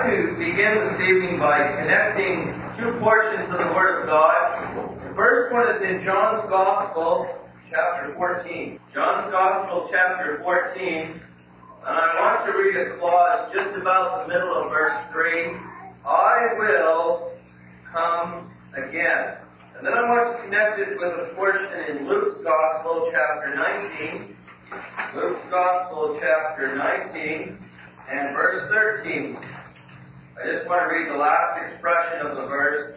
to begin this evening by connecting two portions of the Word of God. The first one is in John's Gospel, chapter 14. John's Gospel, chapter 14. And I want to read a clause just about the middle of verse 3. I will come again. And then I want to connect it with a portion in Luke's Gospel, chapter 19. Luke's Gospel, chapter 19, and verse 13. I just want to read the last expression of the verse.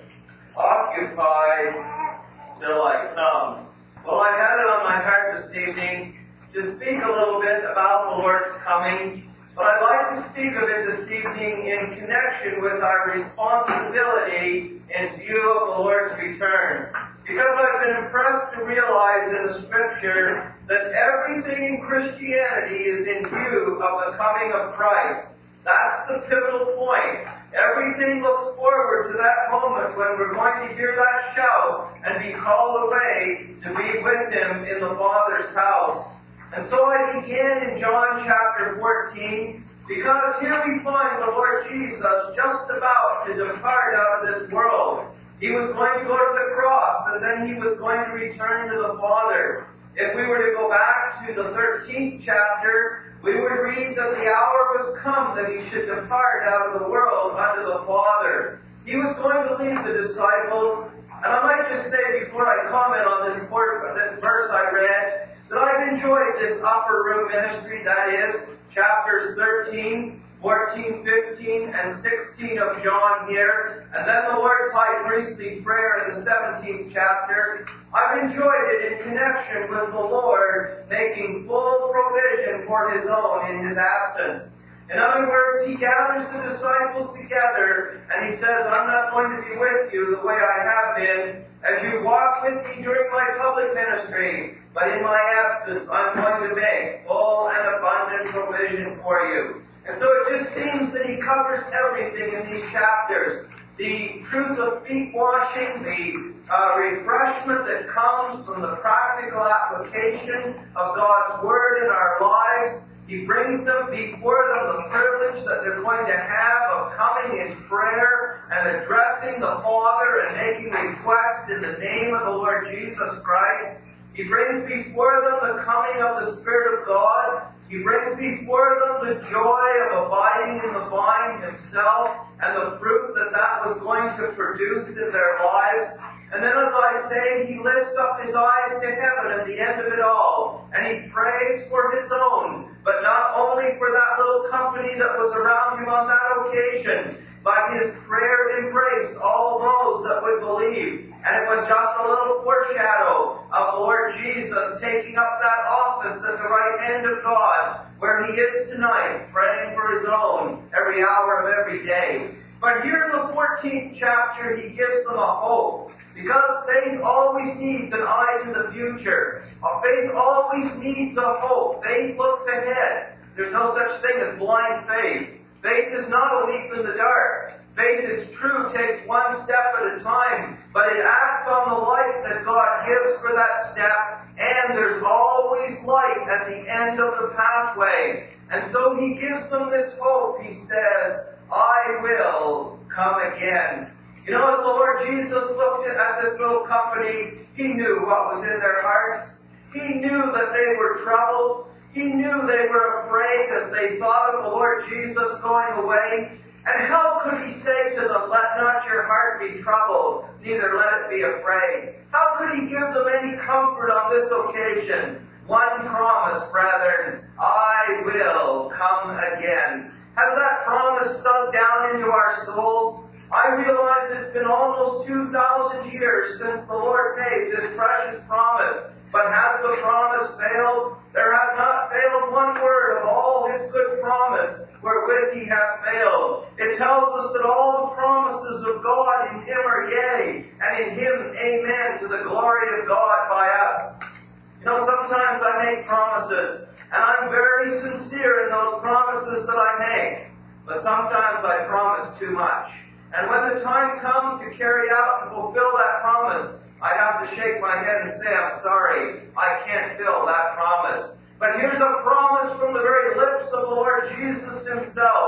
Occupy till I come. Well, I had it on my heart this evening to speak a little bit about the Lord's coming, but I'd like to speak of it this evening in connection with our responsibility in view of the Lord's return. Because I've been impressed to realize in the Scripture that everything in Christianity is in view of the coming of Christ. That's the pivotal point. Everything looks forward to that moment when we're going to hear that shout and be called away to be with Him in the Father's house. And so I began in John chapter 14, because here we find the Lord Jesus just about to depart out of this world. He was going to go to the cross, and then He was going to return to the Father. If we were to go back to the 13th chapter, we would read that the hour was come that He should depart out of the world unto the Father. He was going to leave the disciples, and I might just say before I comment on this verse I read, that I've enjoyed this upper room ministry, that is, chapters 13, 14, 15, and 16 of John here, and then the Lord's high priestly prayer in the 17th chapter. I've enjoyed it in connection with the Lord making full provision for His own in His absence. In other words, He gathers the disciples together, and He says, I'm not going to be with you the way I have been as you walk with me during my public ministry, but in my absence I'm going to make full and abundant provision for you. And so it just seems that He covers everything in these chapters. The truth of feet washing, the refreshment that comes from the practical application of God's Word in our lives. He brings them before them the privilege that they're going to have of coming in prayer and addressing the Father and making request in the name of the Lord Jesus Christ. He brings before them the coming of the Spirit of God. He brings before them the joy of abiding in the vine Himself and the fruit that was going to produce in their lives. And then, as I say, He lifts up His eyes to heaven at the end of it all, and He prays for His own, but not only for that little company that was around Him on that occasion, but His prayer embraced all those that would believe. And it was just a little foreshadow of the Lord Jesus taking up that office at the right hand of God, where He is tonight, praying for His own every hour of every day. But here in the 14th chapter, He gives them a hope. Because faith always needs an eye to the future. Faith always needs a hope. Faith looks ahead. There's no such thing as blind faith. Faith is not a leap in the dark. Faith, it's true, takes one step at a time, but it acts on the light that God gives for that step, and there's always light at the end of the pathway. And so He gives them this hope. He says, I will come again. You know, as the Lord Jesus looked at this little company, He knew what was in their hearts. He knew that they were troubled. He knew they were afraid as they thought of the Lord Jesus going away. And how could He say to them, let not your heart be troubled, neither let it be afraid? How could He give them any comfort on this occasion? One promise, brethren, I will come again. Has that promise sunk down into our souls? I realize it's been almost 2,000 years since the Lord made this precious promise. But has the promise failed? There hath not failed one word of all His good promise wherewith He hath failed. It tells us that all the promises of God in Him are yea, and in Him amen, to the glory of God by us. You know, sometimes I make promises, and I'm very sincere in those promises that I make. But sometimes I promise too much. And when the time comes to carry out and fulfill that promise, I have to shake my head and say, I'm sorry, I can't fill that promise. But here's a promise from the very lips of the Lord Jesus Himself.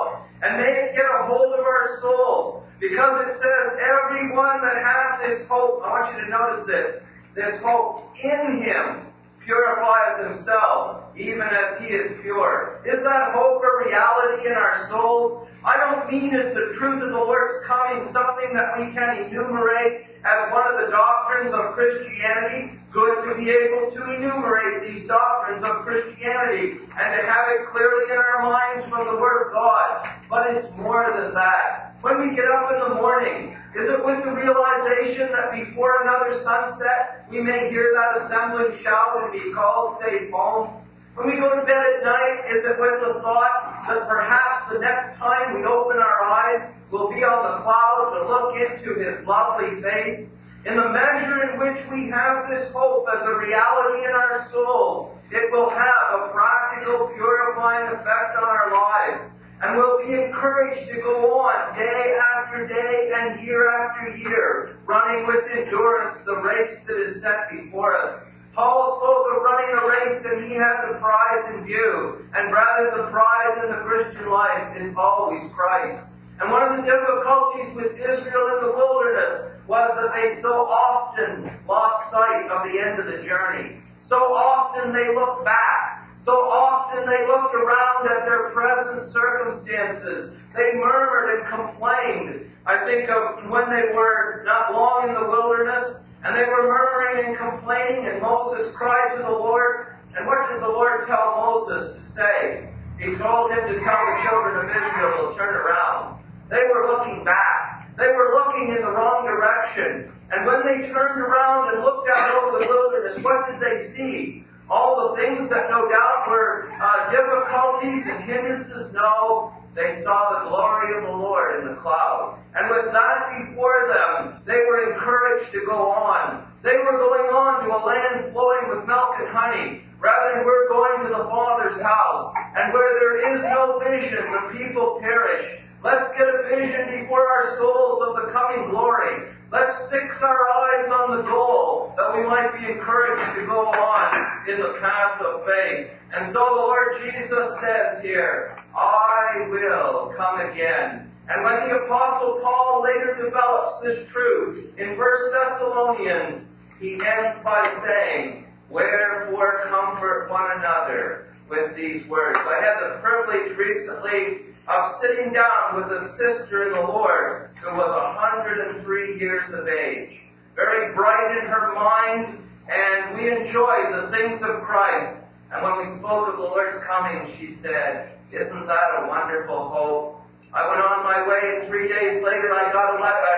and may it get a hold of our souls. Because it says, everyone that hath this hope, I want you to notice this hope in Him purifieth himself, even as He is pure. Is that hope a reality in our souls? I don't mean is the truth of the Lord's coming something that we can enumerate as one of the doctrines of Christianity. Good to be able to enumerate these doctrines of Christianity and to have it clearly in our minds from the Word of God. But it's more than that. When we get up in the morning, is it with the realization that before another sunset, we may hear that assembling shout and be called safe home? When we go to bed at night, is it with the thought that perhaps the next time we open our eyes, we'll be on the cloud to look into His lovely face? In the measure in which we have this hope as a reality in our souls, it will have a practical, purifying effect on our lives. And we'll be encouraged to go on day after day and year after year, running with endurance the race that is set before us. Paul spoke of running a race and he had the prize in view. And rather, the prize in the Christian life is always Christ. And one of the difficulties with Israel in the wilderness was that they so often lost sight of the end of the journey. So often they looked back. So often they looked around at their present circumstances. They murmured and complained. I think of when they were not long in the wilderness, and they were murmuring and complaining, and Moses cried to the Lord. And what did the Lord tell Moses to say? He told him to tell the children of Israel to turn around. They were looking back. They were looking in the wrong direction. And when they turned around and looked out over the wilderness, what did they see? All the things that no doubt were difficulties and hindrances? No, they saw the glory of the Lord in the cloud. And with that before them, they were encouraged to go on. They were going on to a land flowing with milk and honey. Rather, we're going to the Father's house. And where there is no vision, the people perish. Let's get a vision before our souls of the coming glory. Let's fix our eyes on the goal, that we might be encouraged to go on in the path of faith. And so the Lord Jesus says here, I will come again. And when the Apostle Paul later develops this truth in 1 Thessalonians, he ends by saying, wherefore comfort one another with these words. I had the privilege recently of sitting down with a sister in the Lord who was 103 years of age. Very bright in her mind, and we enjoyed the things of Christ. And when we spoke of the Lord's coming, she said, isn't that a wonderful hope? I went on my way, and 3 days later I got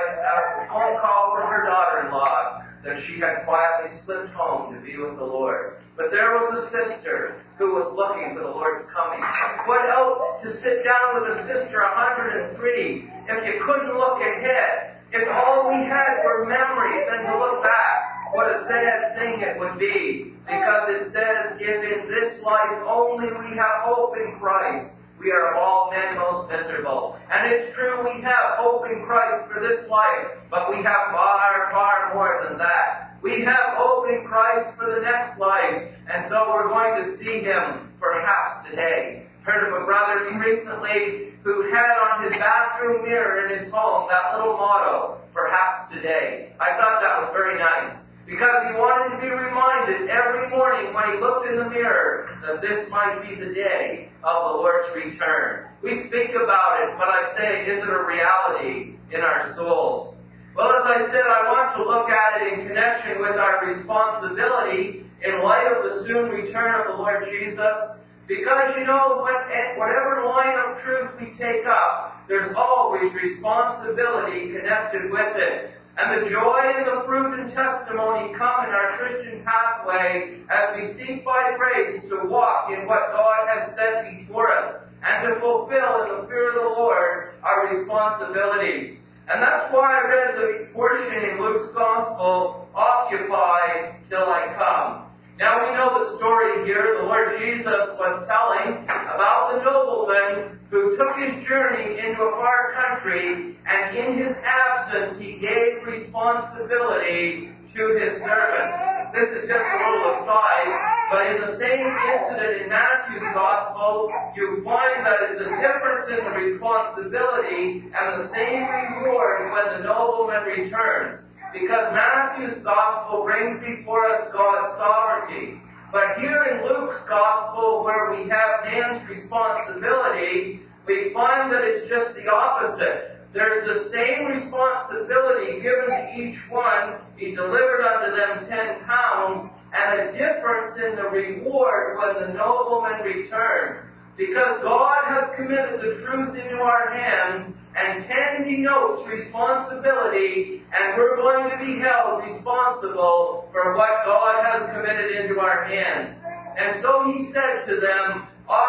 a phone call from her daughter-in-law that she had quietly slipped home to be with the Lord. But there was a sister who was looking for the Lord's coming. What else to sit down with a sister 103 if you couldn't look ahead? If all we had were memories and to look back, what a sad thing it would be. Because it says, if in this life only we have hope in Christ, we are of all men most miserable. And it's true, we have hope in Christ for this life, but we have far, far more than that. We have hope in Christ for the next life, and so we're going to see Him perhaps today. Heard of a brother recently who had on his bathroom mirror in his home that little motto, perhaps today. I thought that was very nice, because he wanted to be reminded every morning when he looked in the mirror that this might be the day of the Lord's return. We speak about it, but I say, is it a reality in our souls? Well, as I said, I want to look at it in connection with our responsibility in light of the soon return of the Lord Jesus. Because, you know, whatever line of truth we take up, there's always responsibility connected with it. And the joy and the fruit and testimony come in our Christian pathway as we seek by grace to walk in what God has set before us and to fulfill in the fear of the Lord our responsibility. And that's why I read the portion in Luke's Gospel, occupy till I come. Now we know the story here. The Lord Jesus was telling about the nobleman who took his journey into a far country, and in his absence he gave responsibility to his servants. this is just a little aside, but in the same incident in Matthew's Gospel, you find that it's a difference in the responsibility and the same reward when the nobleman returns. Because Matthew's Gospel brings before us God's sovereignty. But here in Luke's Gospel, where we have man's responsibility, we find that it's just the opposite. There's the same responsibility given to each one. He delivered unto them 10 pounds, and a difference in the reward when the nobleman returned. Because God has committed the truth into our hands, and 10 denotes responsibility, and we're going to be held responsible for what God has committed into our hands. And so he said to them,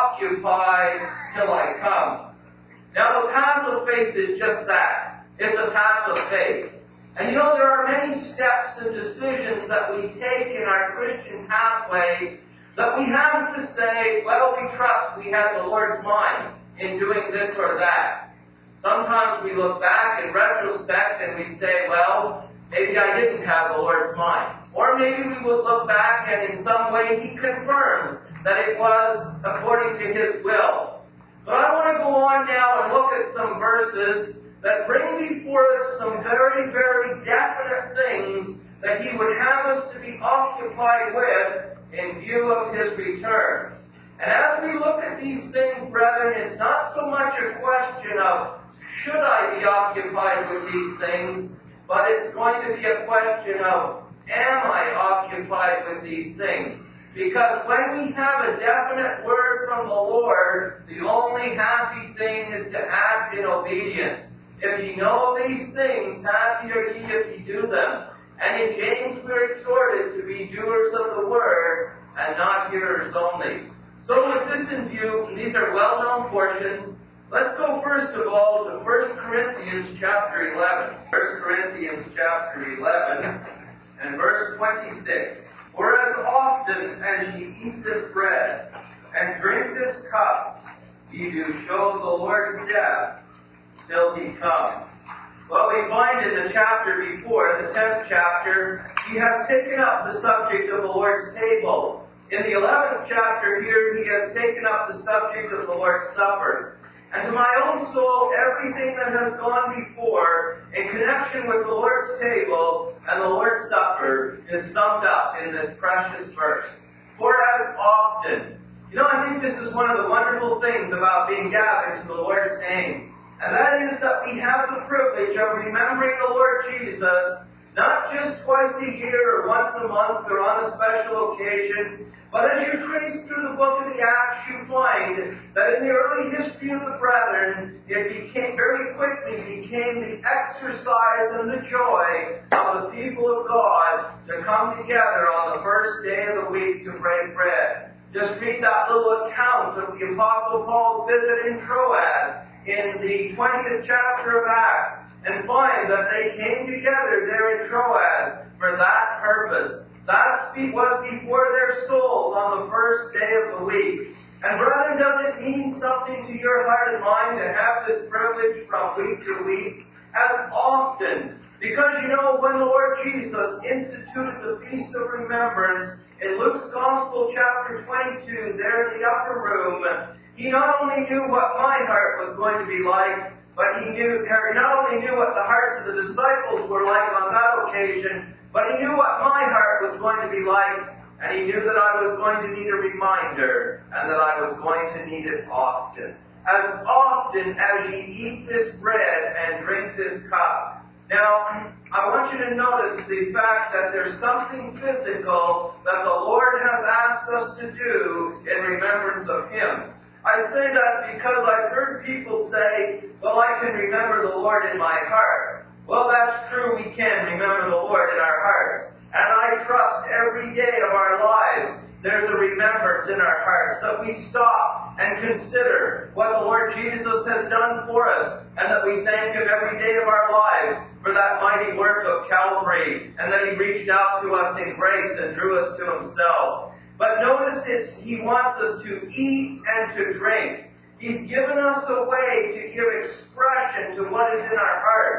occupy till I come. Now the path of faith is just that. It's a path of faith. And you know, there are many steps and decisions that we take in our Christian pathway that we have to say, well, we trust we had the Lord's mind in doing this or that. Sometimes we look back in retrospect and we say, well, maybe I didn't have the Lord's mind. Or maybe we would look back and in some way He confirms that it was according to His will. But I want to go on now and look at some verses that bring before us some very, very definite things that He would have us to be occupied with in view of His return. And as we look at these things, brethren, it's not so much a question of should I be occupied with these things, but it's going to be a question of am I occupied with these things? Because when we have a definite word from the Lord, the only happy thing is to act in obedience. If ye know these things, happy are ye if ye do them. And in James we're exhorted to be doers of the word and not hearers only. So with this in view, and these are well-known portions, let's go first of all to 1 Corinthians chapter 11. 1 Corinthians chapter 11 and verse 26. For as often as ye eat this bread and drink this cup, ye do show the Lord's death till He comes. Well, we find in the chapter before, the 10th chapter, he has taken up the subject of the Lord's table. In the 11th chapter here, he has taken up the subject of the Lord's Supper. And to my own soul, everything that has gone before in connection with the Lord's table and the Lord's Supper is summed up in this precious verse. For as often. You know, I think this is one of the wonderful things about being gathered to the Lord's name. And that is that we have the privilege of remembering the Lord Jesus, not just twice a year or once a month or on a special occasion, but as you trace through the book of the Acts, you find that in the early history of the brethren, it very quickly became the exercise and the joy of the people of God to come together on the first day of the week to break bread. Just read that little account of the Apostle Paul's visit in Troas in the 20th chapter of Acts and find that they came together there in Troas for that purpose. That was before their souls on the first day of the week. And brethren, does it mean something to your heart and mind to have this privilege from week to week? As often. Because you know, when the Lord Jesus instituted the Feast of Remembrance in Luke's Gospel chapter 22, there in the upper room, He not only knew what my heart was going to be like, but He not only knew what the hearts of the disciples were like on that occasion, but He knew what my heart was going to be like, and He knew that I was going to need a reminder, and that I was going to need it often. As often as ye eat this bread and drink this cup. Now, I want you to notice the fact that there's something physical that the Lord has asked us to do in remembrance of Him. I say that because I've heard people say, well, I can remember the Lord in my heart. Well, that's true, we can remember the Lord in our hearts. And I trust every day of our lives there's a remembrance in our hearts, that we stop and consider what the Lord Jesus has done for us, and that we thank Him every day of our lives for that mighty work of Calvary, and that He reached out to us in grace and drew us to Himself. But notice He wants us to eat and to drink. He's given us a way to give expression to what is in our hearts.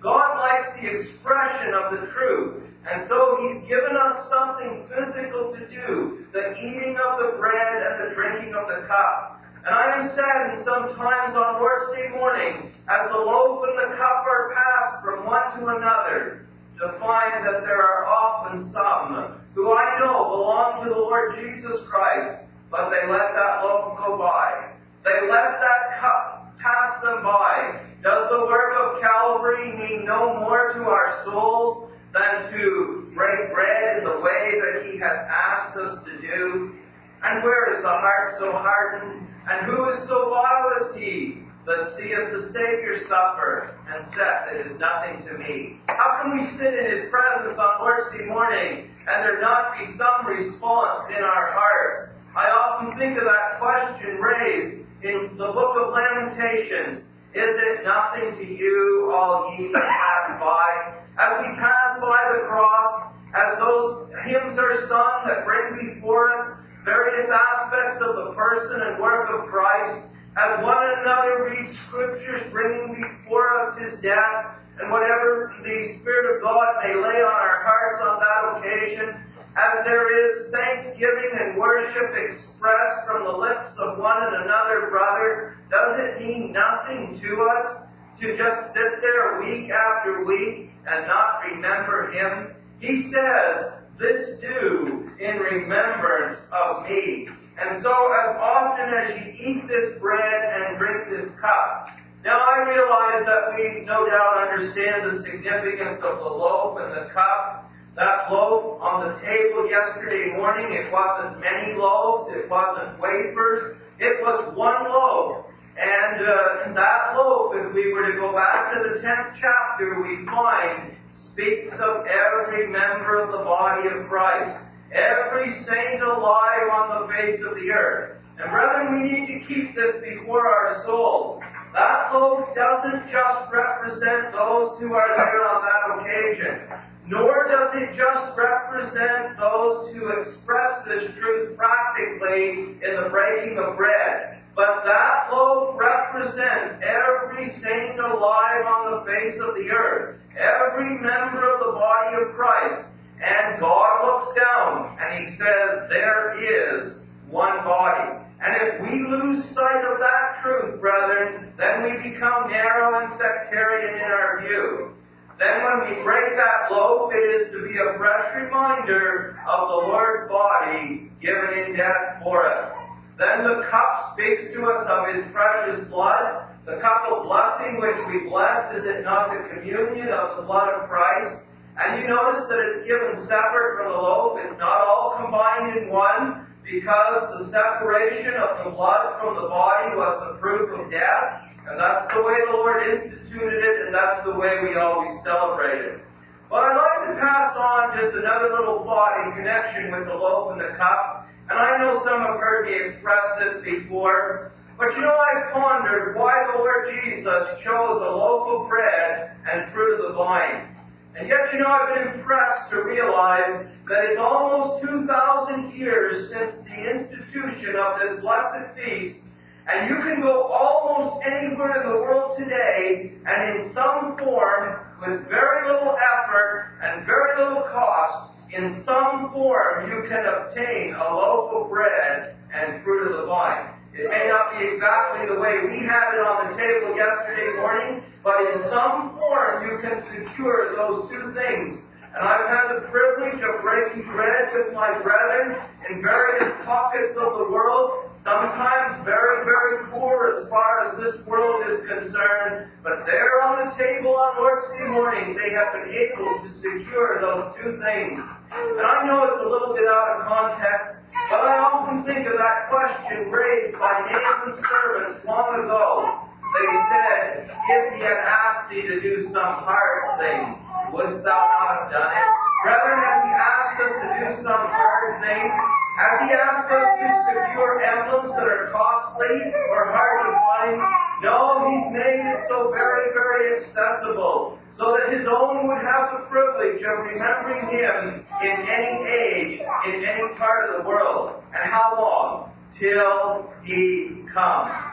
God likes the expression of the truth. And so He's given us something physical to do, the eating of the bread and the drinking of the cup. And I am saddened sometimes on Lord's Day morning, as the loaf and the cup are passed from one to another, to find that there are often some who I know belong to the Lord Jesus Christ, but they let that loaf go by. They let that cup pass them by. Does the work of Calvary mean no more to our souls than to break bread in the way that He has asked us to do? And where is the heart so hardened? And who is so vile as he that seeth the Savior suffer, and saith, it is nothing to me? How can we sit in His presence on Lord's Day morning, and there not be some response in our hearts? I often think of that question raised in the book of Lamentations. Is it nothing to you, all ye that pass by? As we pass by the cross, as those hymns are sung that bring before us various aspects of the person and work of Christ, as one and another reads Scriptures bringing before us His death, and whatever the Spirit of God may lay on our hearts on that occasion, as there is thanksgiving and worship expressed from the lips of one and another brother, does it mean nothing to us to just sit there week after week and not remember Him? He says, this do in remembrance of me. And so as often as ye eat this bread and drink this cup. Now I realize that we no doubt understand the significance of the loaf and the cup. That loaf on the table yesterday morning, it wasn't many loaves, it wasn't wafers, it was one loaf. And in that loaf, if we were to go back to the 10th chapter, we find speaks of every member of the body of Christ, every saint alive on the face of the earth. And brethren, we need to keep this before our souls. That loaf doesn't just represent those who are there on that occasion, nor does it just represent those who express this truth practically in the breaking of bread. But that loaf represents every saint alive on the face of the earth, every member of the body of Christ. And God looks down and He says, there is one body. And if we lose sight of that truth, brethren, then we become narrow and sectarian in our view. Then when we break that loaf, it is to be a fresh reminder of the Lord's body given in death for us. Then the cup speaks to us of His precious blood. The cup of blessing which we bless, is it not the communion of the blood of Christ? And you notice that it's given separate from the loaf. It's not all combined in one, because the separation of the blood from the body was the proof of death. And that's the way the Lord instituted it, and that's the way we always celebrate it. But I'd like to pass on just another little thought in connection with the loaf and the cup. And I know some have heard me express this before. But you know, I've pondered why the Lord Jesus chose a loaf of bread and fruit of the vine. And yet, you know, I've been impressed to realize that it's almost 2,000 years since the institution of this blessed feast. And you can go almost anywhere in the world today, and in some form, with very little effort and very little cost, in some form you can obtain a loaf of bread and fruit of the vine. It may not be exactly the way we had it on the table yesterday morning, but in some form you can secure those two things. And I've had the privilege of breaking bread with my brethren in various pockets of the world, sometimes very, very poor as far as this world is concerned. But there on the table on Lord's Day morning, they have been able to secure those two things. And I know it's a little bit out of context, but I often think of that question raised by Naaman's servants long ago. They said, if He had asked thee to do some hard thing, wouldst thou not have done it? Brethren, has He asked us to do some hard thing? Has He asked us to secure emblems that are costly or hard to find? No, He's made it so very, very accessible, so that His own would have the privilege of remembering Him in any age, in any part of the world. And how long? Till He comes.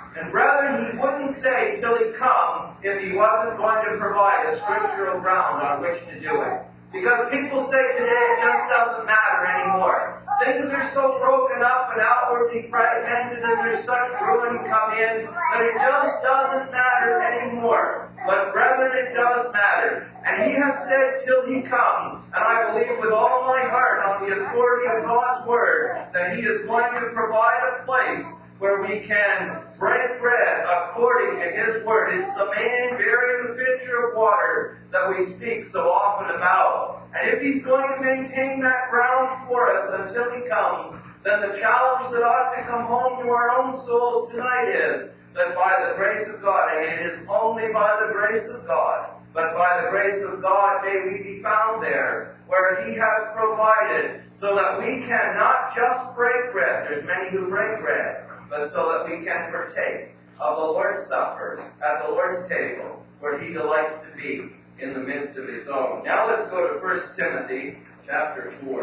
And brethren, he wouldn't say till he come if he wasn't going to provide a scriptural ground on which to do it. Because people say today it just doesn't matter anymore. Things are so broken up and outwardly fragmented and there's such ruin come in that it just doesn't matter anymore. But brethren, it does matter. And he has said till he come, and I believe with all my heart on the authority of God's Word, that he is going to provide a place where we can break bread according to his word. It's the man bearing the pitcher of water that we speak so often about. And if he's going to maintain that ground for us until he comes, then the challenge that ought to come home to our own souls tonight is that by the grace of God, and it is only by the grace of God, but by the grace of God may we be found there, where he has provided, so that we can not just break bread, there's many who break bread, but so that we can partake of the Lord's Supper at the Lord's table, where he delights to be in the midst of his own. Now let's go to 1 Timothy chapter 4.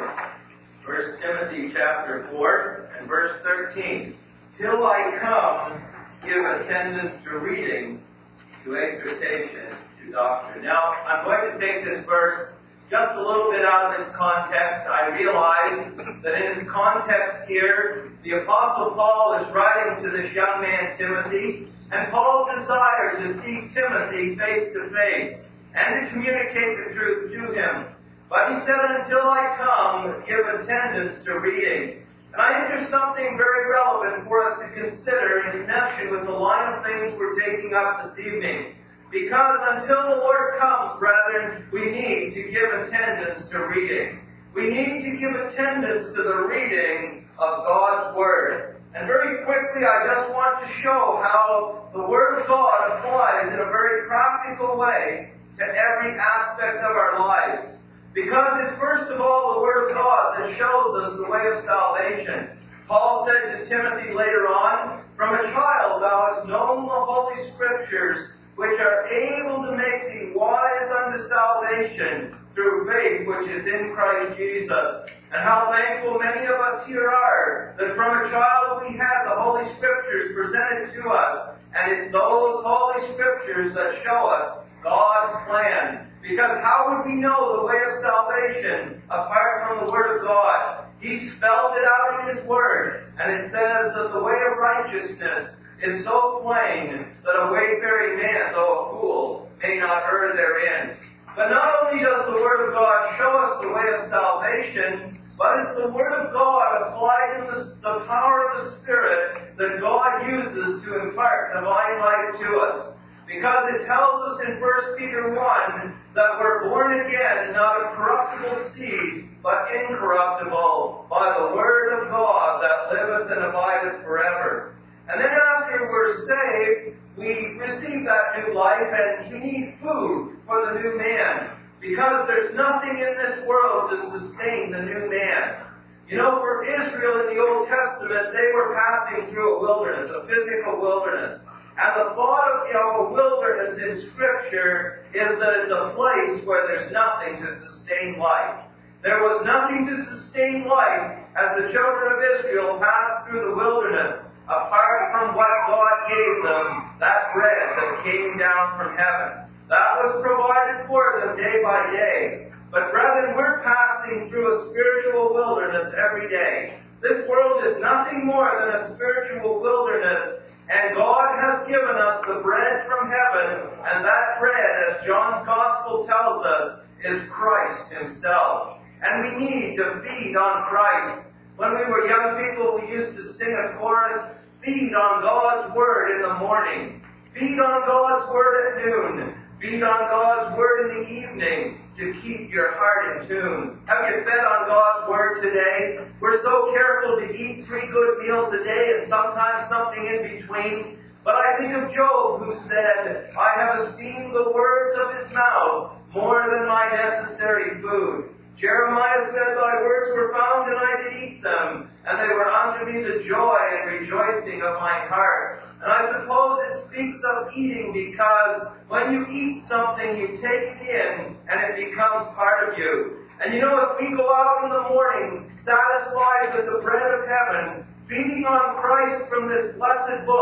1 Timothy chapter 4 and verse 13. Till I come, give attendance to reading, to exhortation, to doctrine. Now, I'm going to take this verse just a little bit out of its context. I realize that in its context here, the Apostle Paul is writing to this young man Timothy, and Paul desired to see Timothy face to face and to communicate the truth to him. But he said, until I come, give attendance to reading. And I think there's something very relevant for us to consider in connection with the line of things we're taking up this evening. Because until the Lord comes, brethren, we need to give attendance to reading. We need to give attendance to the reading of God's Word. And very quickly, I just want to show how the Word of God applies in a very practical way to every aspect of our lives. Because it's first of all the Word of God that shows us the way of salvation. Paul said to Timothy later on, from a child thou hast known the Holy Scriptures, which are able to make thee wise unto salvation through faith which is in Christ Jesus. And how thankful many of us here are that from a child we had the Holy Scriptures presented to us. And it's those Holy Scriptures that show us God's plan. Because how would we know the way of salvation apart from the Word of God? He spelled it out in His Word. And it says that the way of righteousness is so plain that a wayfaring man, though a fool, may not err therein. But not only does the Word of God show us the way of salvation, but it's the Word of God applied in the power of the Spirit that God uses to impart divine life to us. Because it tells us in 1 Peter 1 that we're born again, not of corruptible seed, but incorruptible, by the Word of God that liveth and abideth forever. And then after we're saved, we receive that new life and we need food for the new man. Because there's nothing in this world to sustain the new man. You know, for Israel in the Old Testament, they were passing through a wilderness, a physical wilderness. And the thought of a wilderness in Scripture is that it's a place where there's nothing to sustain life. There was nothing to sustain life as the children of Israel passed through the wilderness, apart from what God gave them, that bread that came down from heaven. That was provided for them day by day. But brethren, we're passing through a spiritual wilderness every day. This world is nothing more than a spiritual wilderness, and God has given us the bread from heaven, and that bread, as John's Gospel tells us, is Christ Himself. And we need to feed on Christ. When we were young people, we used to sing a chorus, feed on God's Word in the morning, feed on God's Word at noon, feed on God's Word in the evening, to keep your heart in tune. Have you fed on God's Word today? We're so careful to eat 3 good meals a day and sometimes something in between. But I think of Job, who said, I have esteemed the words of his mouth more than my necessary food. Jeremiah said, thy words were found and I did eat them, and they were unto me the joy and rejoicing of my heart. And I suppose it speaks of eating because when you eat something, you take it in and it becomes part of you. And you know, if we go out in the morning satisfied with the bread of heaven, feeding on Christ from this blessed book,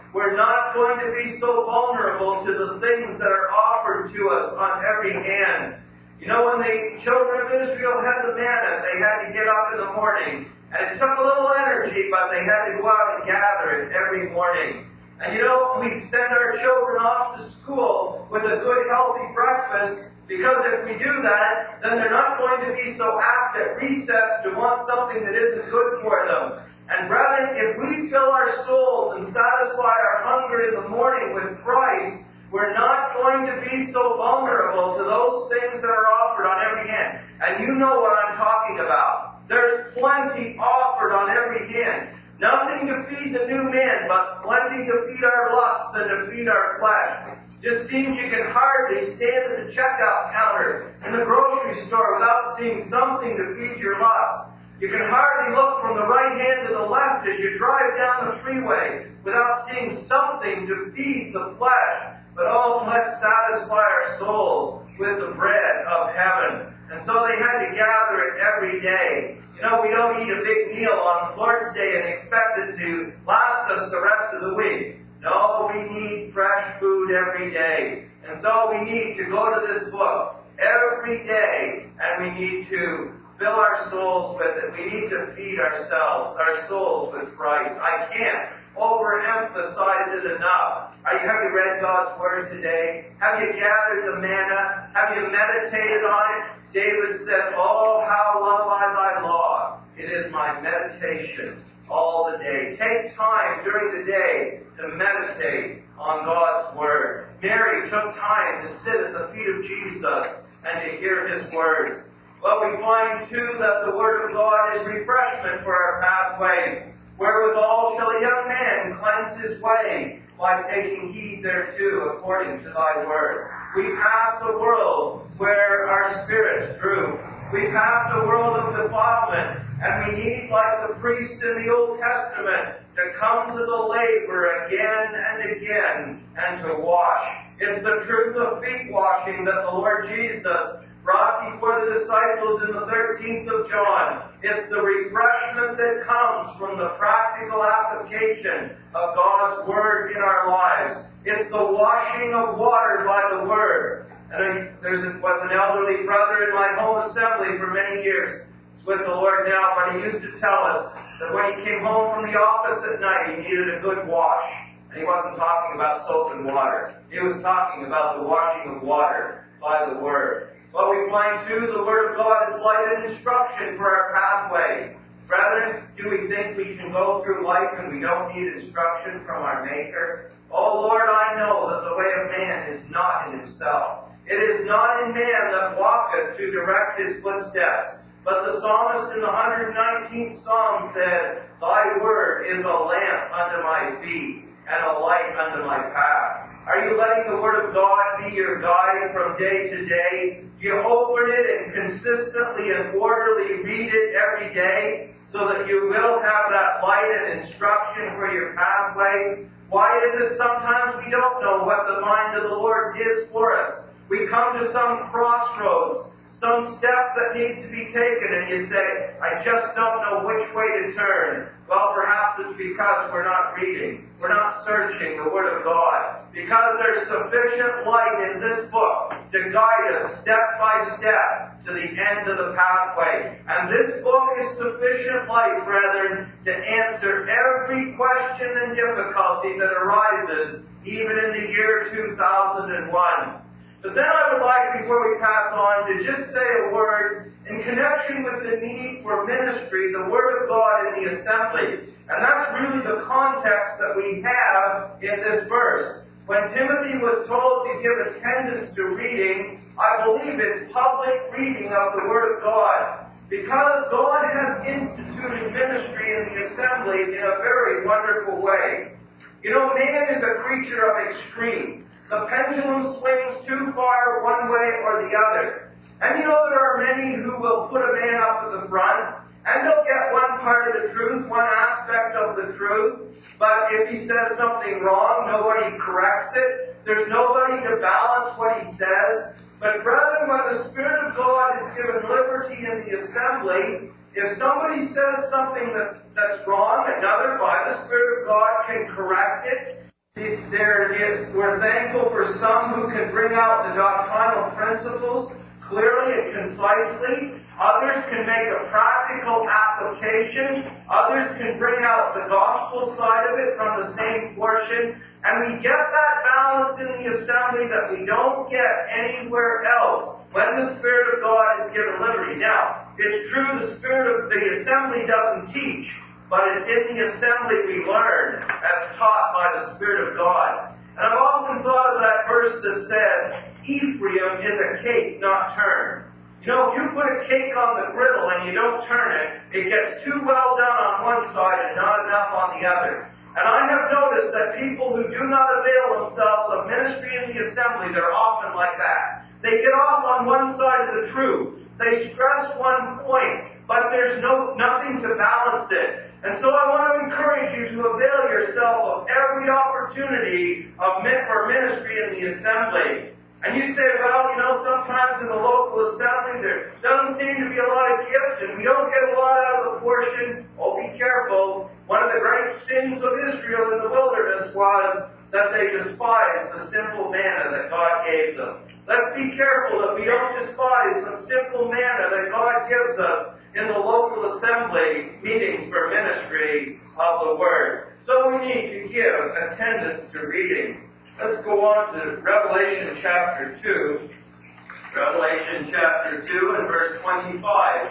we're not going to be so vulnerable to the things that are offered to us on every hand. You know, when the children of Israel had the manna, they had to get up in the morning. And it took a little energy, but they had to go out and gather it every morning. And you know, we send our children off to school with a good, healthy breakfast, because if we do that, then they're not going to be so apt at recess to want something that isn't good for them. And brethren, if we fill our souls and satisfy our hunger in the morning with Christ, we're not going to be so vulnerable to those things that are offered on every hand. And you know what I'm talking about. There's plenty offered on every hand. Nothing to feed the new man, but plenty to feed our lusts and to feed our flesh. Just seems you can hardly stand at the checkout counter in the grocery store without seeing something to feed your lust. You can hardly look from the right hand to the left as you drive down the freeway without seeing something to feed the flesh. But oh, let's satisfy our souls with the bread of heaven. And so they had to gather it every day. You know, we don't eat a big meal on Lord's Day and expect it to last us the rest of the week. No, we need fresh food every day. And so we need to go to this book every day, and we need to fill our souls with it. We need to feed ourselves, our souls with Christ. I can't overemphasize it enough. Have you read God's Word today? Have you gathered the manna? Have you meditated on it? David said, "Oh, how love I thy law. It is my meditation all the day." Take time during the day to meditate on God's Word. Mary took time to sit at the feet of Jesus and to hear His words. Well, we find too that the Word of God is refreshment for our pathway. Wherewithal shall a young man cleanse his way, by taking heed thereto according to thy word. We pass a world where our spirits droop. We pass a world of defilement, and we need, like the priests in the Old Testament, to come to the laver again and again and to wash. It's the truth of feet washing that the Lord Jesus brought before the disciples in the 13th of John. It's the refreshment that comes from the practical application of God's Word in our lives. It's the washing of water by the Word. And there was an elderly brother in my home assembly for many years. He's with the Lord now, but he used to tell us that when he came home from the office at night, he needed a good wash. And he wasn't talking about soap and water. He was talking about the washing of water by the Word. Well, we find too the Word of God is light and instruction for our pathway. Brethren, do we think we can go through life and we don't need instruction from our Maker? Oh Lord, I know that the way of man is not in himself. It is not in man that walketh to direct his footsteps. But the psalmist in the 119th Psalm said, Thy word is a lamp unto my feet and a light unto my path. Are you letting the Word of God be your guide from day to day? Do you open it and consistently and orderly read it every day so that you will have that light and instruction for your pathway? Why is it sometimes we don't know what the mind of the Lord is for us? We come to some crossroads, some step that needs to be taken, and you say, I just don't know which way to turn. Well, perhaps it's because we're not reading. We're not searching the Word of God. Because there's sufficient light in this book to guide us step by step to the end of the pathway. And this book is sufficient light, brethren, to answer every question and difficulty that arises, even in the year 2001. But then I would like, before we pass on, to just say a word in connection with the need for ministry, the Word of God in the assembly. And that's really the context that we have in this verse. When Timothy was told to give attendance to reading, I believe it's public reading of the Word of God. Because God has instituted ministry in the assembly in a very wonderful way. You know, man is a creature of extreme. The pendulum swings too far one way or the other. And you know, there are many who will put a man up at the front, and they'll get one part of the truth, one aspect of the truth, but if he says something wrong, nobody corrects it. There's nobody to balance what he says. But brethren, when the Spirit of God is given liberty in the assembly, if somebody says something that's wrong, another, by the Spirit of God, can correct it. We're thankful for some who can bring out the doctrinal principles clearly and concisely. Others can make a practical application. Others can bring out the gospel side of it from the same portion. And we get that balance in the assembly that we don't get anywhere else when the Spirit of God is given liberty. Now, it's true the Spirit of the assembly doesn't teach, but it's in the assembly we learn as taught by the Spirit of God. And I've often thought of that verse that says, Ephraim is a cake not turned. You know, if you put a cake on the griddle and you don't turn it, it gets too well done on one side and not enough on the other. And I have noticed that people who do not avail themselves of ministry in the assembly, they're often like that. They get off on one side of the truth. They stress one point, but there's nothing to balance it. And so I want to encourage you to avail yourself of every opportunity for ministry in the assembly. And you say, well, you know, sometimes in the local assembly there doesn't seem to be a lot of gift and we don't get a lot out of the portion. Oh, be careful. One of the great sins of Israel in the wilderness was that they despised the simple manna that God gave them. Let's be careful that we don't despise the simple manna that God gives us in the local assembly meetings for ministry of the Word. So we need to give attendance to reading. Let's go on to Revelation chapter 2. Revelation chapter 2 and verse 25.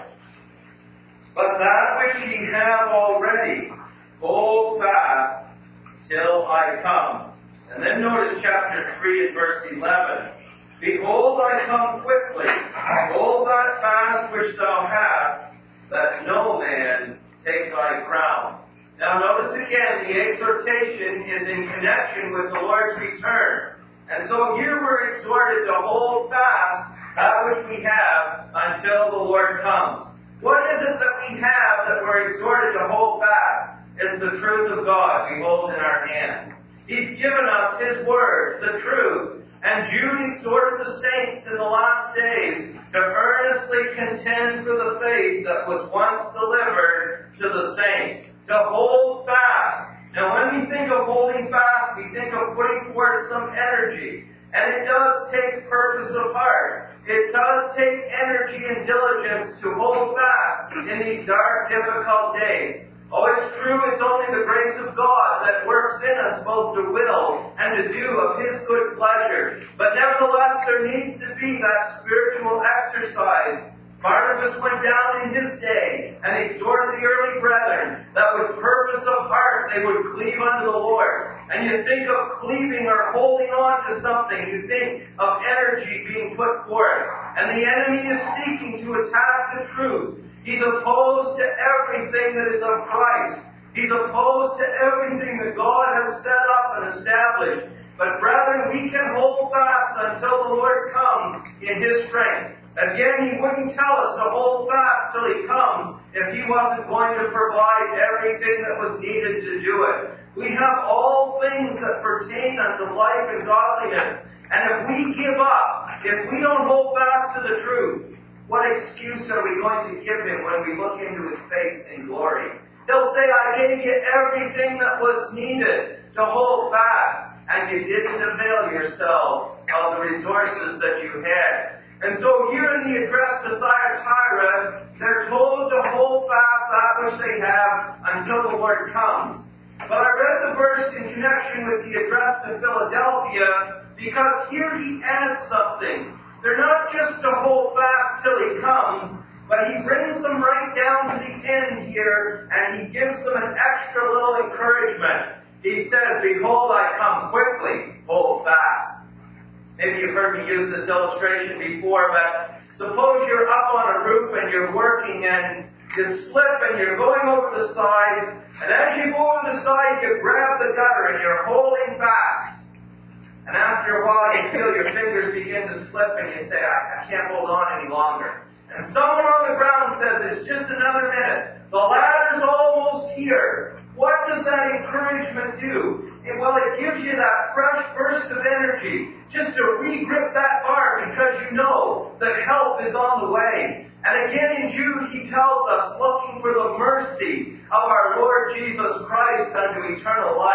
But that which ye have already, hold fast till I come. And then notice chapter 3 and verse 11. Behold, I come quickly. Hold that fast which thou hast, that no man take thy crown. Now notice again, the exhortation is in connection with the Lord's return. And so here we're exhorted to hold fast that which we have until the Lord comes. What is it that we have that we're exhorted to hold fast? It's the truth of God we hold in our hands. He's given us His Word, the truth. And Jude exhorted the saints in the last days to earnestly contend for the faith that was once delivered to the saints. To hold fast. Now when we think of holding fast, we think of putting forth some energy. And it does take purpose of heart. It does take energy and diligence to hold fast in these dark, difficult days. Oh, it's true, it's only the grace of God that works in us both to will and to do of His good pleasure. But nevertheless, there needs to be that spiritual exercise. Barnabas went down in his day and exhorted the early brethren that with purpose of heart they would cleave unto the Lord. And you think of cleaving or holding on to something. You think of energy being put forth. And the enemy is seeking to attack the truth. He's opposed to everything that is of Christ. He's opposed to everything that God has set up and established. But brethren, we can hold fast until the Lord comes in His strength. Again, He wouldn't tell us to hold fast till He comes if He wasn't going to provide everything that was needed to do it. We have all things that pertain unto life and godliness. And if we give up, if we don't hold fast to the truth, what excuse are we going to give Him when we look into His face in glory? He'll say, I gave you everything that was needed to hold fast, and you didn't avail yourself of the resources that you had. And so here in the address to Thyatira, they're told to hold fast that which they have until the Lord comes. But I read the verse in connection with the address to Philadelphia because here he adds something. They're not just to hold fast till He comes, but he brings them right down to the end here, and he gives them an extra little encouragement. He says, behold, I come quickly, hold fast. Maybe you've heard me use this illustration before, but suppose you're up on a roof and you're working and you slip and you're going over the side, and as you go over the side, you grab the gutter and you're holding fast. And after a while, you feel your fingers begin to slip and you say, I can't hold on any longer. And someone on the ground says, it's just another minute. The ladder's almost here. What does that encouragement do? Well, it gives you that fresh burst of energy just to re-grip that bar because you know that help is on the way. And again in Jude, he tells us, looking for the mercy of our Lord Jesus Christ unto eternal life.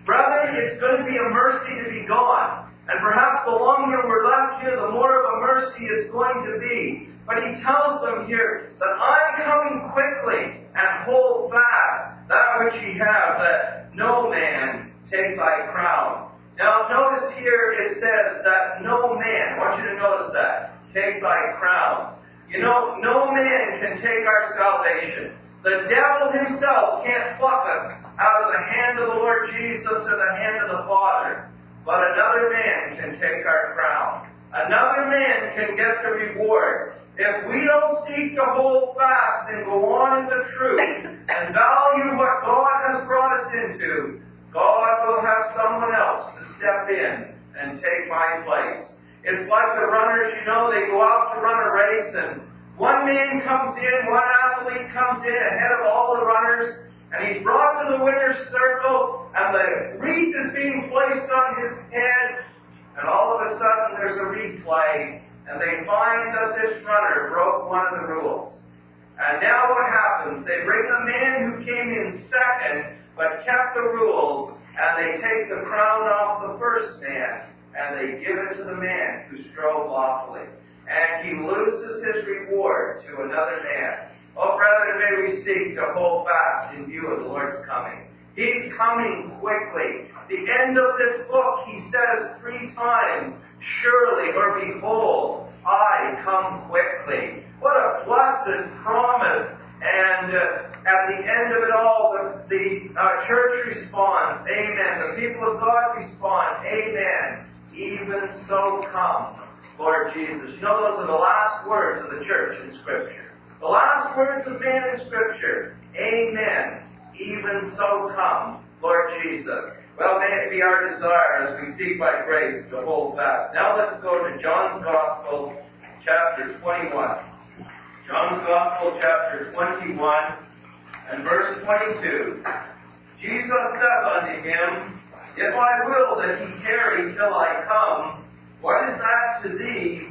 Brethren, it's going to be a mercy to be gone. And perhaps the longer we're left here, the more of a mercy it's going to be. But he tells them here that I'm coming quickly, and hold fast that which ye have, that no man take thy crown. Now notice here it says that no man, I want you to notice that, take thy crown. You know, no man can take our salvation. The devil himself can't pluck us out of the hand of the Lord Jesus or the hand of the Father. But another man can take our crown. Another man can get the reward. If we don't seek to hold fast and go on in the truth and value what God has brought us into, God will have someone else to step in and take my place. It's like the runners, you know, they go out to run a race and one man comes in, one athlete comes in ahead of all the runners, and he's brought to the winner's circle, and the wreath is being placed on his head, and all of a sudden there's a replay, and they find that this runner broke one of the rules. And now what happens? They bring the man who came in second, but kept the rules, and they take the crown off the first man, and they give it to the man who strove lawfully. And he loses his reward to another man. Oh, brethren, may we seek to hold fast in view of the Lord's coming. He's coming quickly. The end of this book, he says 3 times, surely or behold, I come quickly. What a blessed promise. And at the end of it all, the church responds, amen. The people of God respond, amen. Even so come, Lord Jesus. You know, those are the last words of the church in Scripture. The last words of man in Scripture. Amen. Even so come, Lord Jesus. Well, may it be our desire as we seek by grace to hold fast. Now let's go to John's Gospel, chapter 21. John's Gospel, chapter 21, and verse 22. Jesus said unto him, If I will that he tarry till I come, what is that to thee?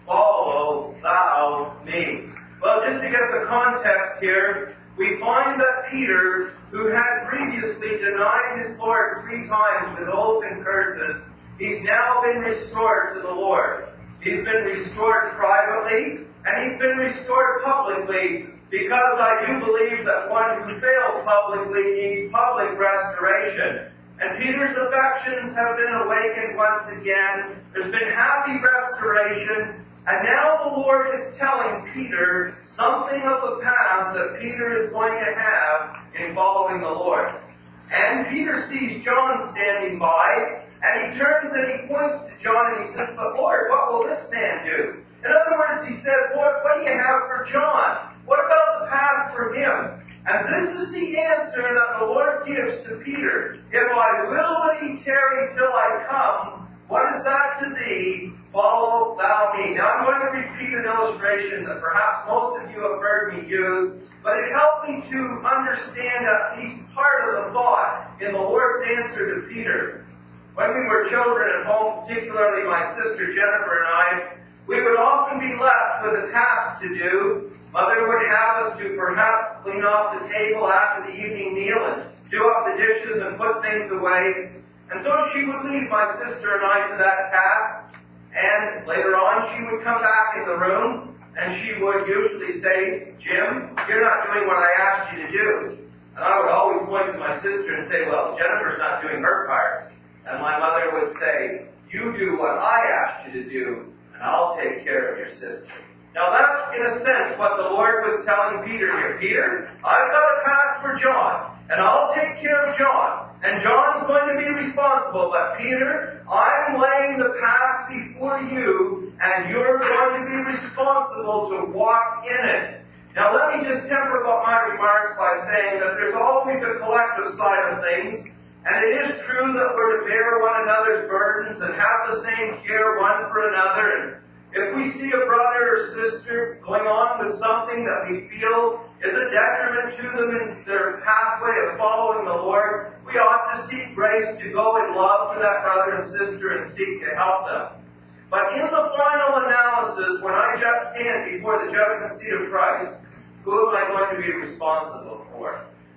Follow thou me. Well, just to get the context here, we find that Peter, who had previously denied his Lord 3 times with oaths and curses, he's now been restored to the Lord. He's been restored privately, and he's been restored publicly, because I do believe that one who fails publicly needs public restoration. And Peter's affections have been awakened once again. There's been happy restoration. And now the Lord is telling Peter something of the path that Peter is going to have in following the Lord. And Peter sees John standing by, and he turns and he points to John and he says, But Lord, what will this man do? In other words, he says, Lord, what do you have for John? What about the path for him? And this is the answer that the Lord gives to Peter. If I will that he tarry till I come, what is that to thee? Follow thou me. Now I'm going to repeat an illustration that perhaps most of you have heard me use, but it helped me to understand at least part of the thought in the Lord's answer to Peter. When we were children at home, particularly my sister Jennifer and I, we would often be left with a task to do. Mother would have us to perhaps clean off the table after the evening meal and do up the dishes and put things away. And so she would leave my sister and I to that task. And later on she would come back in the room and she would usually say, Jim, you're not doing what I asked you to do. And I would always point to my sister and say, well, Jennifer's not doing her part. And my mother would say, you do what I asked you to do, and I'll take care of your sister. Now that's, in a sense, what the Lord was telling Peter here. Peter, I've got a path for John, and I'll take care of John. And John's going to be responsible. But Peter, I'm laying the path before you, and you're going to be responsible to walk in it. Now let me just temper my remarks by saying that there's always a collective side of things. And it is true that we're to bear one another's burdens and have the same care one for another. And if we see a brother or sister going on with something that we feel is a detriment to them in their pathway of following the Lord, we ought to seek grace to go in love to that brother and sister and seek to help them. But in the final analysis, when I stand before the judgment seat of Christ, who am I going to be responsible for?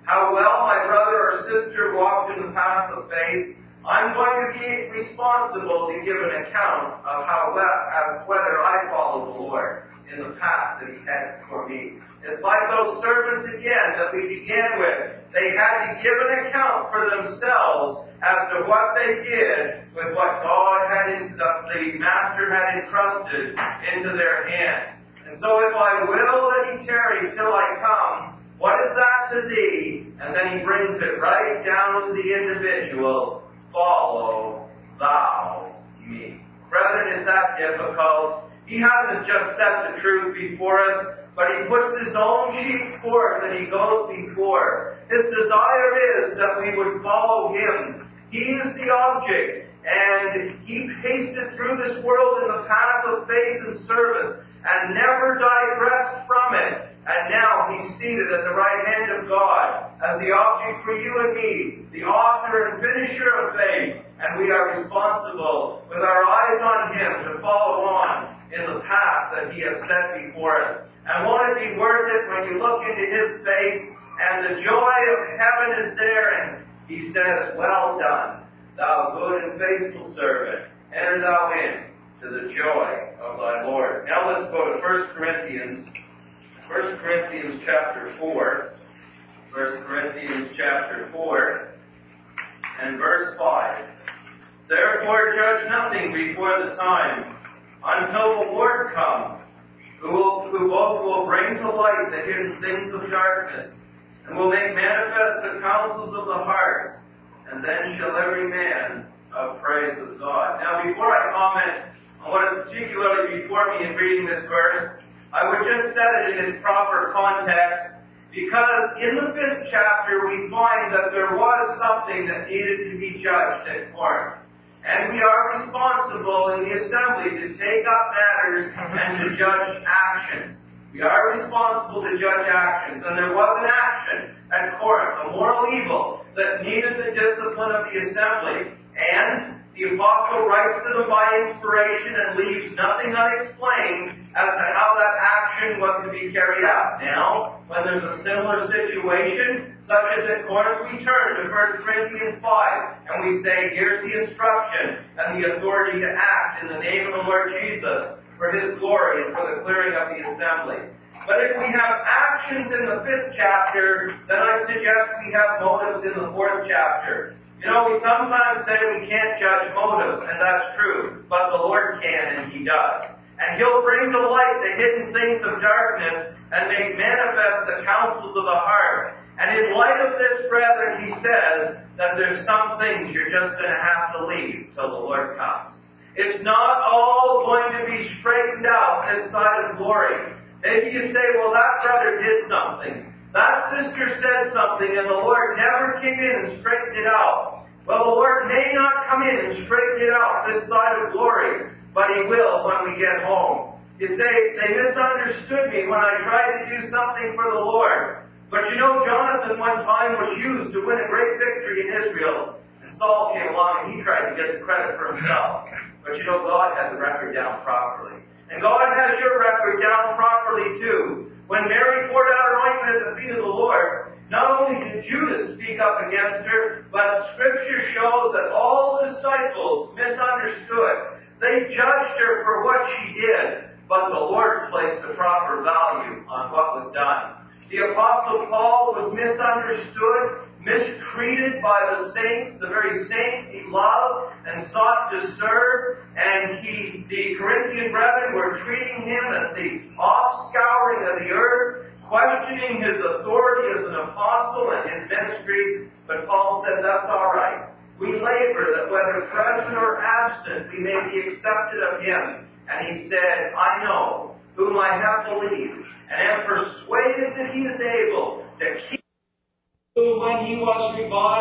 how well my brother or sister walked in the path of faith, I'm going to be responsible to give an account of whether I follow the Lord in the path that He had for me. It's like those servants again that we began with. They had to give an account for themselves as to what they did with what the Master had entrusted into their hand. And so if I will that He tarry till I come, what is that to thee? And then He brings it right down to the individual. Follow thou me. Brethren, is that difficult? He hasn't just set the truth before us, but He puts His own sheep forth and He goes before. His desire is that we would follow Him. He is the object, and He pasted through this world in the path of faith and service, and never digressed from it. And now He's seated at the right hand of God as the object for you and me, the author and finisher of faith. And we are responsible, with our eyes on Him, to follow on in the path that He has set before us. And won't it be worth it when you look into His face and the joy of heaven is there, and He says, well done, thou good and faithful servant. Enter thou in to the joy of thy Lord. Now let's go to 1 Corinthians chapter 4. 1 Corinthians chapter 4 and verse 5. Therefore judge nothing before the time, until the Lord come, who both will bring to light the hidden things of darkness, and will make manifest the counsels of the hearts, and then shall every man have praise of God. Now before I comment on what is particularly before me in reading this verse, I would just set it in its proper context, because in the 5th chapter we find that there was something that needed to be judged at Corinth. And we are responsible in the assembly to take up matters and to judge actions. We are responsible to judge actions. And there was an action at Corinth, a moral evil, that needed the discipline of the assembly. And the apostle writes to them by inspiration and leaves nothing unexplained as to how that action was to be carried out. Now, when there's a similar situation, such as at Corinth, we turn to 1 Corinthians 5 and we say, here's the instruction and the authority to act in the name of the Lord Jesus for His glory and for the clearing of the assembly. But if we have actions in the 5th chapter, then I suggest we have motives in the 4th chapter. You know, we sometimes say we can't judge motives, and that's true, but the Lord can, and He does. And He'll bring to light the hidden things of darkness and make manifest the counsels of the heart. And in light of this, brethren, He says that there's some things you're just going to have to leave till the Lord comes. It's not all going to be straightened out this side of glory. Maybe you say, well, that brother did something. That sister said something, and the Lord never came in and straightened it out. Well, the Lord may not come in and straighten it out this side of glory, but He will when we get home. You say, they misunderstood me when I tried to do something for the Lord. But you know, Jonathan one time was used to win a great victory in Israel, and Saul came along and he tried to get the credit for himself. But you know, God had the record down properly. And God has your record down properly too. When Mary poured out her ointment at the feet of the Lord, not only did Judas speak up against her, but Scripture shows that all the disciples misunderstood. They judged her for what she did, but the Lord placed the proper value on what was done. The Apostle Paul was misunderstood, mistreated by the saints, the very saints he loved and sought to serve, and the Corinthian brethren were treating him as the offscouring of the earth, questioning his authority as an apostle and his ministry. But Paul said, that's all right. We labor that whether present or absent, we may be accepted of Him. And he said, I know whom I have believed, and am persuaded that He is able to keep who, when He was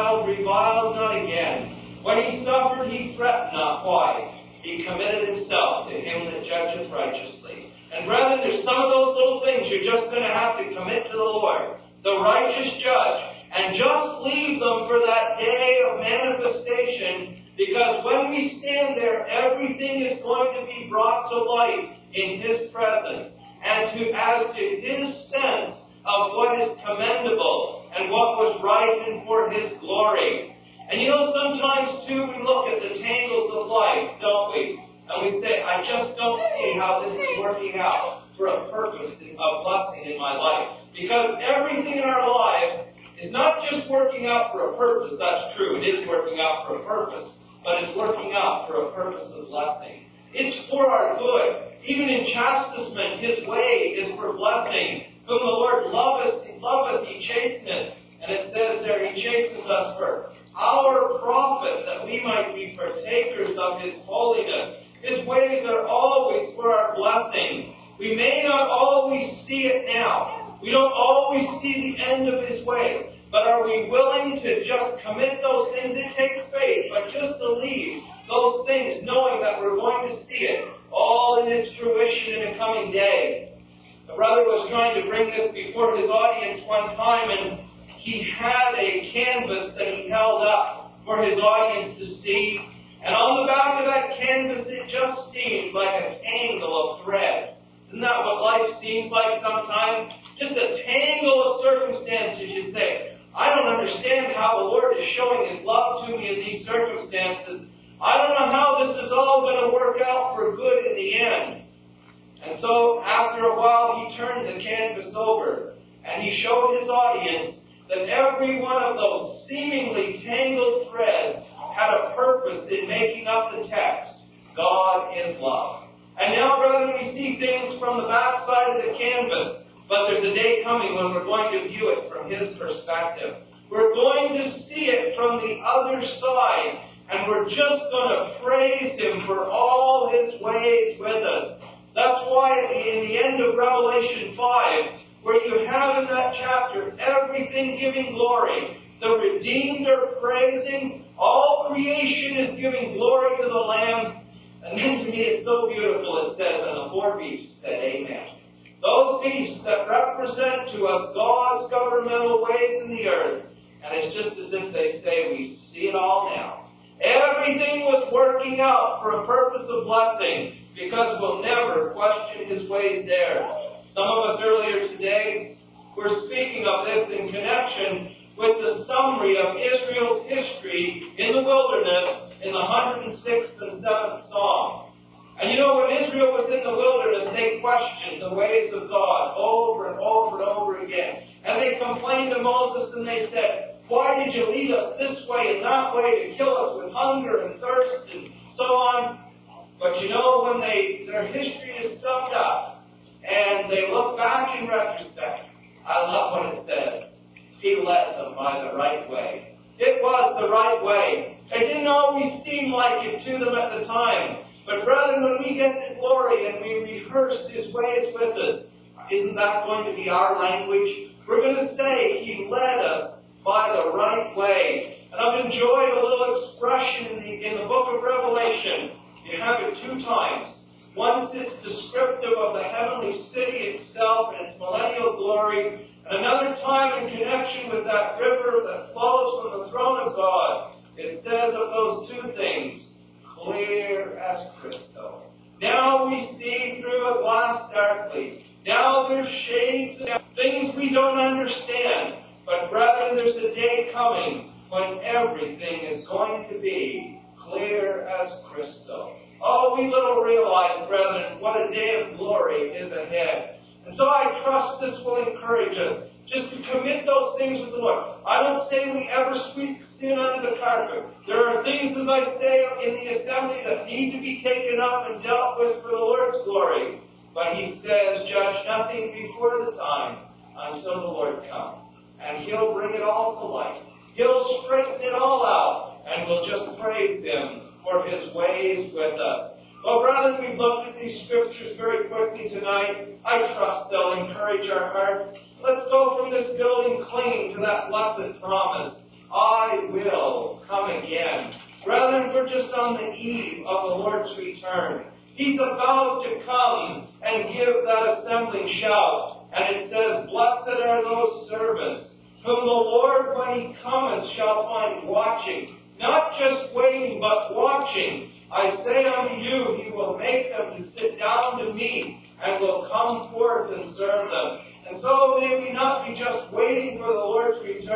reviled not again. When He suffered, He threatened not. Why? He committed Himself to Him that judgeth righteously. And brethren, there's some of those little things you're just going to have to commit to the Lord, the righteous judge, and just leave them for that day of manifestation, because when we stand there, everything is going to be brought to light in His presence, and as to His sense of what is commendable and what was right and for His glory. And you know, sometimes too we look at the tangles of life, don't we? And we say, I just don't see how this is working out for a purpose of blessing in my life. Because everything in our lives is not just working out for a purpose. That's true. It is working out for a purpose. But it's working out for a purpose of blessing. It's for our good. Even in chastisement, His way is for blessing. Whom the Lord loveth, He chasteneth. And it says there, He chastens us for our profit, that we might be partakers of His holiness. His ways are always for our blessing. We may not always see it now. We don't always see the end of His ways. But are we willing to just commit those things? It takes faith, but just to leave those things, knowing that we're going to see it all in its fruition in a coming day. The brother was trying to bring this before his audience one time, and he had a canvas that he held up for his audience to see. And on the back of that canvas, it just seemed like a tangle of threads. Isn't that what life seems like sometimes? Just a tangle of circumstances. You say, I don't understand how the Lord is showing His love to me in these circumstances. I don't know how this is all going to work out for good in the end. And so, after a while, he turned the canvas over, and he showed his audience that every one of those seemingly tangled threads had a purpose in making up the text. God is love. And now, brethren, we see things from the back side of the canvas. But there's a day coming when we're going to view it from His perspective. We're going to see it from the other side. And we're just going to praise Him for all His ways with us. That's why in the end of Revelation 5, where you have in that chapter everything giving glory, the redeemed are praising, all creation is giving glory to the Lamb. And then to me it's so beautiful, it says, and the four beasts said, Amen. Those beasts that represent to us God's governmental ways in the earth. And it's just as if they say, we see it all now. Everything was working out for a purpose of blessing, because we'll never question His ways there. Some of us earlier today were speaking of this in connection with the summary of Israel's history in the wilderness in the 106th and 7th Psalm. And you know, when Israel was in the wilderness, they questioned the ways of God over and over and over again. And they complained to Moses and they said, why did you lead us this way and that way to kill us with hunger and thirst and so on? But you know, when their history is summed up and they look back in retrospect, I love what it says. He led them by the right way. It was the right way. It didn't always seem like it to them at the time. But brethren, when we get to glory and we rehearse His ways with us, isn't that going to be our language? We're going to say, He led us by the right way. And I've enjoyed a little expression in the book of Revelation. You have it two times. Once it's descriptive of the heavenly city itself and its millennial glory. And another time in connection with that river that flows from the throne of God. It says of those two things, clear as crystal. Now we see through a glass darkly. Now there's shades of things we don't understand. But brethren, there's a day coming when everything is going to be clear as crystal. Oh, we little realize, brethren, what a day of glory is ahead. And so I trust this will encourage us just to commit those things with the Lord. I don't say we ever sweep sin under the carpet. There are things, as I say, in the assembly that need to be taken up and dealt with for the Lord's glory. But He says, judge nothing before the time until the Lord comes. And He'll bring it all to light. He'll straighten it all out. And we'll just praise Him for His ways with us. Well, brethren, we've looked at these scriptures very quickly tonight. I trust they'll encourage our hearts. Let's go from this building clean to that blessed promise. I will come again. Brethren, we're just on the eve of the Lord's return. He's about to come and give that assembling shout. And it says, blessed are those servants whom the Lord, when He cometh, shall find watching. Not just waiting, but watching. I say unto you, He will make them to sit down to meat, and will come forth and serve them. And so may we not be just waiting for the Lord's return.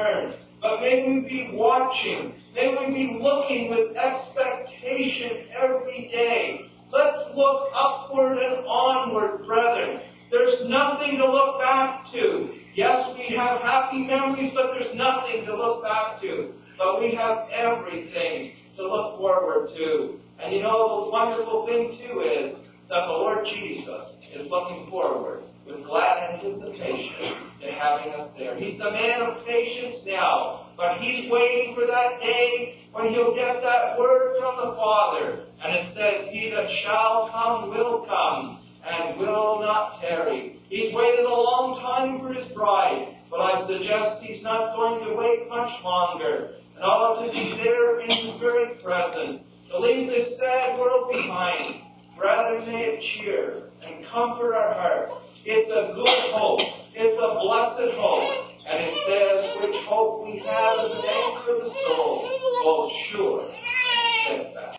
watching. May we be looking with expectation every day. Let's look upward and onward, brethren. There's nothing to look back to. Yes, we have happy memories, but there's nothing to look back to. But we have everything to look forward to. And you know, the wonderful thing, too, is that the Lord Jesus is looking forward with glad anticipation to having us there. He's the man of patience now, but He's waiting for that day when He'll get that word from the Father. And it says, He that shall come will come and will not tarry. He's waited a long time for His bride, but I suggest He's not going to wait much longer. And all to be there in His very presence, to leave this sad world behind. Rather may it cheer and comfort our hearts. It's a good hope. It's a blessed hope. And it says, which hope we have as an anchor of the soul, both sure